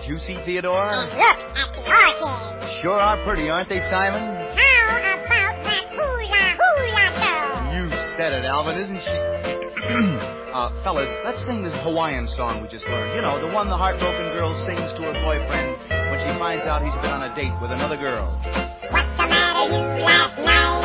juicy, Theodore? And look at the orchids. Sure are pretty, aren't they, Simon? How about that hula girl? You said it, Alvin, isn't she? Fellas, let's sing this Hawaiian song we just learned. You know, the one the heartbroken girl sings to her boyfriend when she finds out he's been on a date with another girl. What's the matter, you last night?